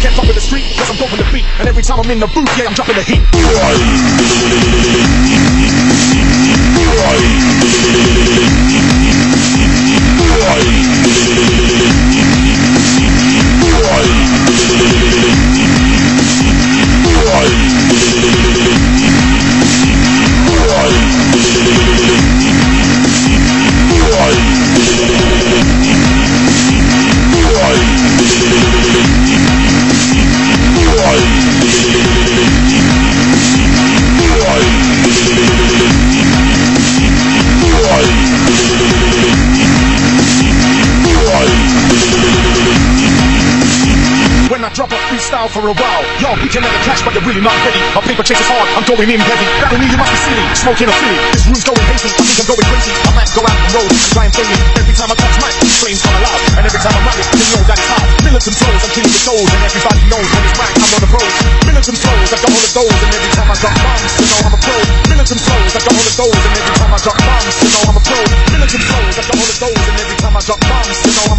can't fuck with the street, cause I'm dope in the beat. And every time I'm in the booth, yeah, I'm dropping the heat. When I drop a freestyle for a while, yo, we can never catch, but you're really not ready. My paper chase is hard, I'm going in heavy. Battle me, you must be silly, smoking a Philly. This room's going hazy, I think I'm going crazy. I might go out the road, try and fling it. Every time I touch mic, flames come alive. And every time I rap it, you know that it's hot. Militant flows, I'm killing the souls, and everybody knows when it's right, I'm on the road. Militant flows, I got all of those, and every time I drop bombs, you know I'm a pro. Militant flows, I got all of those, and every time I drop bombs, you know I'm a pro. Militant flows, I got all of those, and every time I drop bombs, you know